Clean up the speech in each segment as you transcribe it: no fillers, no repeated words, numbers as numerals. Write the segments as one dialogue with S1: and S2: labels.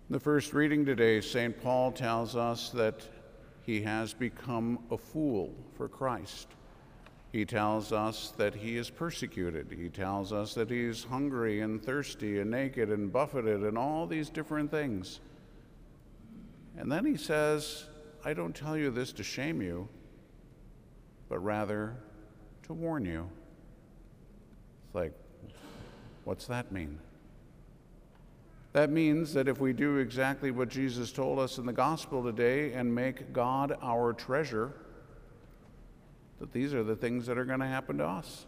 S1: The first reading today, St. Paul tells us that he has become a fool for Christ. He tells us that he is persecuted. He tells us that he's hungry and thirsty and naked and buffeted and all these different things. And then he says, I don't tell you this to shame you, but rather to warn you. It's like, what's that mean? That means that if we do exactly what Jesus told us in the gospel today and make God our treasure, that these are the things that are going to happen to us.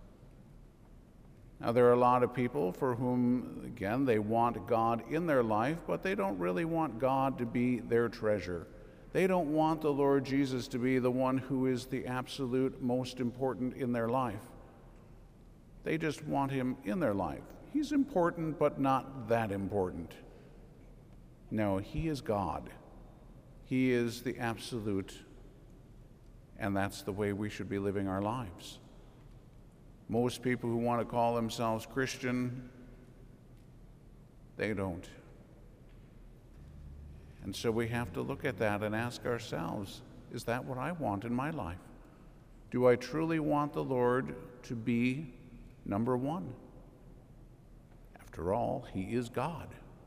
S1: Now, there are a lot of people for whom, again, they want God in their life, but they don't really want God to be their treasure. They don't want the Lord Jesus to be the one who is the absolute most important in their life. They just want him in their life. He's important, but not that important. No, he is God. He is the absolute, and that's the way we should be living our lives. Most people who want to call themselves Christian, they don't. And so we have to look at that and ask ourselves, is that what I want in my life? Do I truly want the Lord to be number one? After all, he is God.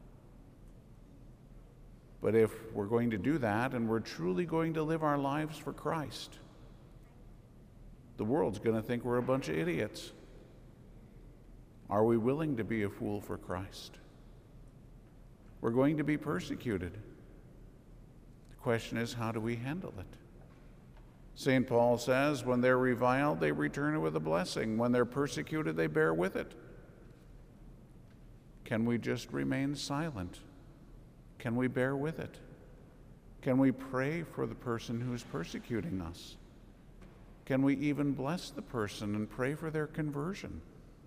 S1: But if we're going to do that and we're truly going to live our lives for Christ, the world's going to think we're a bunch of idiots. Are we willing to be a fool for Christ? We're going to be persecuted. The question is, how do we handle it? St. Paul says, when they're reviled, they return it with a blessing. When they're persecuted, they bear with it. Can we just remain silent? Can we bear with it? Can we pray for the person who's persecuting us? Can we even bless the person and pray for their conversion?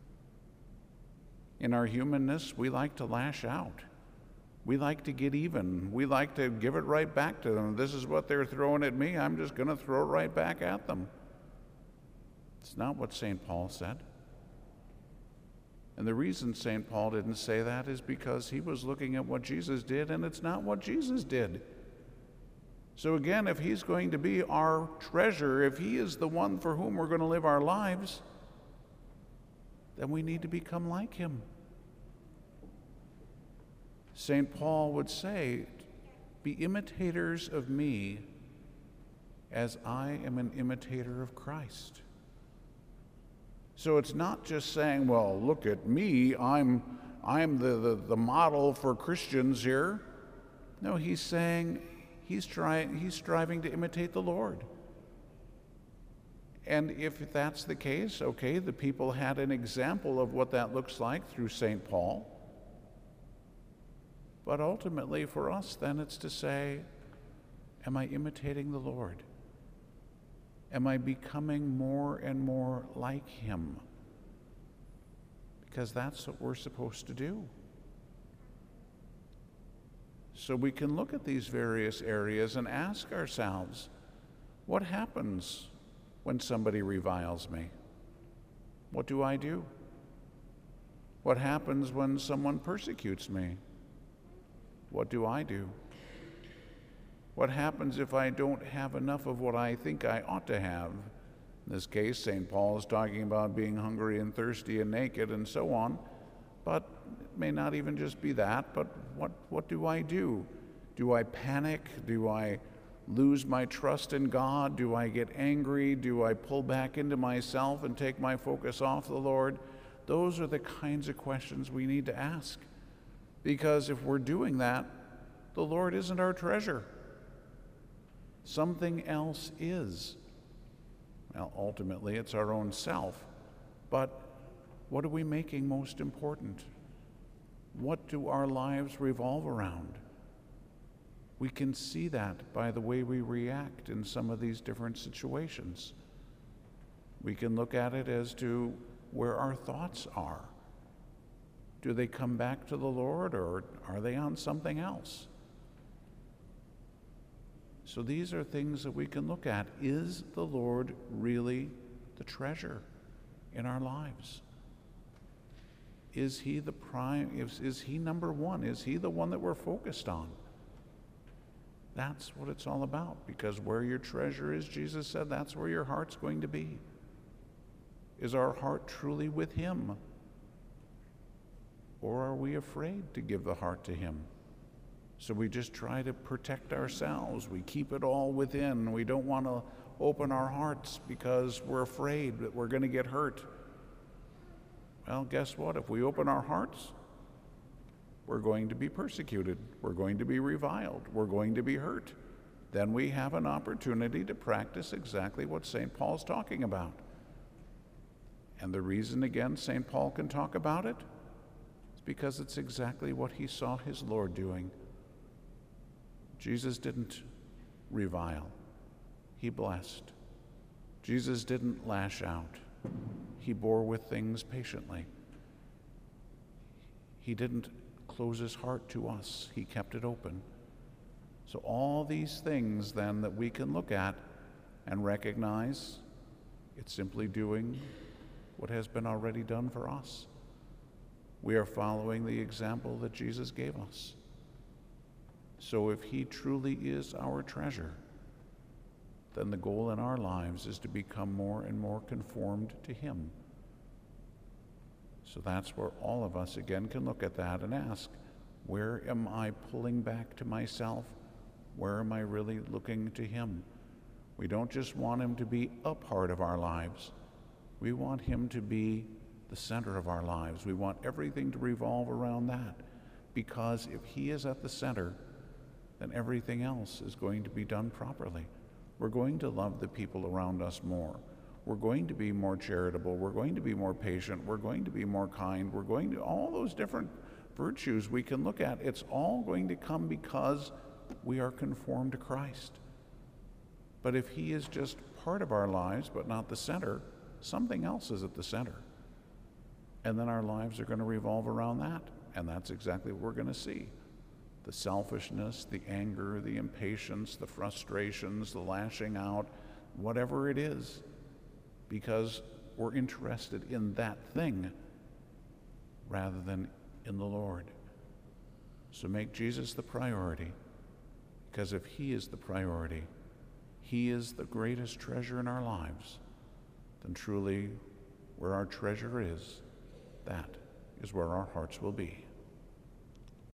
S1: In our humanness, we like to lash out. We like to get even. We like to give it right back to them. This is what they're throwing at me. I'm just going to throw it right back at them. It's not what St. Paul said. And the reason St. Paul didn't say that is because he was looking at what Jesus did, and it's not what Jesus did. So again, if he's going to be our treasure, if he is the one for whom we're going to live our lives, then we need to become like him. St. Paul would say, be imitators of me as I am an imitator of Christ. So it's not just saying, well, look at me, I'm the model for Christians here. No, he's saying he's striving to imitate the Lord. And if that's the case, okay, the people had an example of what that looks like through St. Paul. But ultimately for us then it's to say, am I imitating the Lord? Am I becoming more and more like him? Because that's what we're supposed to do. So we can look at these various areas and ask ourselves, what happens when somebody reviles me? What do I do? What happens when someone persecutes me? What do I do? What happens if I don't have enough of what I think I ought to have? In this case, St. Paul is talking about being hungry and thirsty and naked and so on, but it may not even just be that, but what do I do? Do I panic? Do I lose my trust in God? Do I get angry? Do I pull back into myself and take my focus off the Lord? Those are the kinds of questions we need to ask, because if we're doing that, the Lord isn't our treasure. Something else is. Well, ultimately, it's our own self. But what are we making most important? What do our lives revolve around? We can see that by the way we react in some of these different situations. We can look at it as to where our thoughts are. Do they come back to the Lord, or are they on something else? So these are things that we can look at. Is the Lord really the treasure in our lives? Is he the prime? Is he number one? Is he the one that we're focused on? That's what it's all about, because where your treasure is, Jesus said, that's where your heart's going to be. Is our heart truly with him? Or are we afraid to give the heart to him? So we just try to protect ourselves. We keep it all within. We don't want to open our hearts because we're afraid that we're going to get hurt. Well, guess what? If we open our hearts, we're going to be persecuted. We're going to be reviled. We're going to be hurt. Then we have an opportunity to practice exactly what St. Paul's talking about. And the reason, again, St. Paul can talk about it is because it's exactly what he saw his Lord doing. Jesus didn't revile. He blessed. Jesus didn't lash out. He bore with things patiently. He didn't close his heart to us. He kept it open. So all these things then that we can look at and recognize, it's simply doing what has been already done for us. We are following the example that Jesus gave us. So if he truly is our treasure, then the goal in our lives is to become more and more conformed to him. So that's where all of us again can look at that and ask, where am I pulling back to myself? Where am I really looking to him? We don't just want him to be a part of our lives. We want him to be the center of our lives. We want everything to revolve around that, because if he is at the center, then everything else is going to be done properly. We're going to love the people around us more. We're going to be more charitable. We're going to be more patient. We're going to be more kind. We're going to, all those different virtues we can look at, it's all going to come because we are conformed to Christ. But if he is just part of our lives but not the center, something else is at the center. And then our lives are going to revolve around that. And that's exactly what we're going to see. The selfishness, the anger, the impatience, the frustrations, the lashing out, whatever it is, because we're interested in that thing rather than in the Lord. So make Jesus the priority, because if he is the priority, he is the greatest treasure in our lives, then truly where our treasure is, that is where our hearts will be.